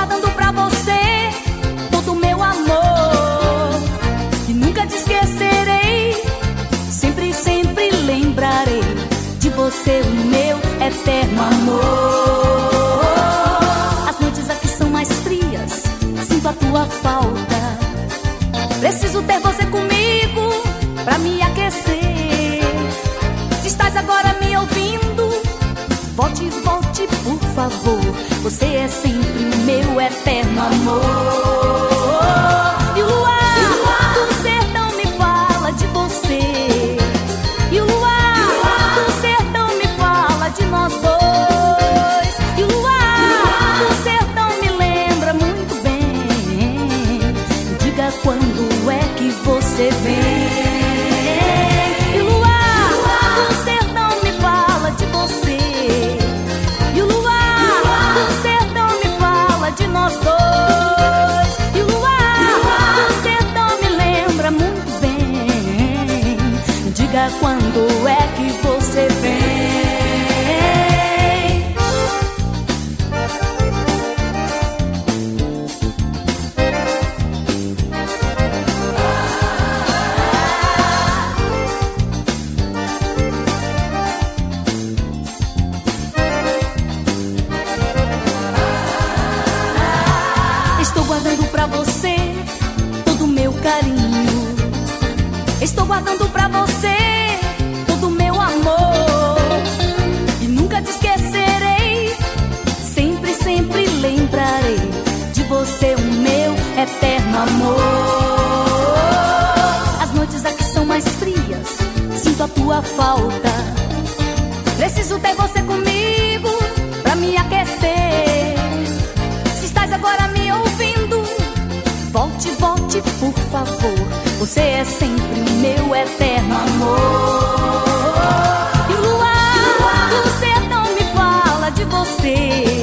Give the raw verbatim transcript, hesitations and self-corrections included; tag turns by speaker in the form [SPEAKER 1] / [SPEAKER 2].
[SPEAKER 1] guardando pra você todo o meu amor, e nunca te esquecerei. Sempre, sempre lembrarei de você, o meu eterno amor. As noites aqui são mais frias, sinto a tua falta. Preciso ter você comigo pra me aquecer. Se estás agora me ouvindo, volte, volte, por favor. Você é sempre o meu eterno amor. E o luar, e o luar do sertão me fala de você. E o luar, e o luar do sertão me fala de nós dois. E o luar, e o luar do sertão me lembra muito bem. Diga quando é que você vem. E o luar, e o luar do sertão me fala de você. E o luar, e o luar do sertão me fala de nós dois. E o luar, e o luar do sertão me lembra muito bem. Diga quando é que você vem. Estou guardando pra você todo o meu carinho. Estou guardando pra você todo o meu amor, e nunca te esquecerei. Sempre, sempre lembrarei de você, o meu eterno amor. As noites aqui são mais frias, sinto a tua falta. Preciso ter você comigo pra me aquecer. Se estás agora me ouvindo, volte, volte, por favor. Você é sempre o meu eterno amor. E o luar, e o luar do sertão me fala de você.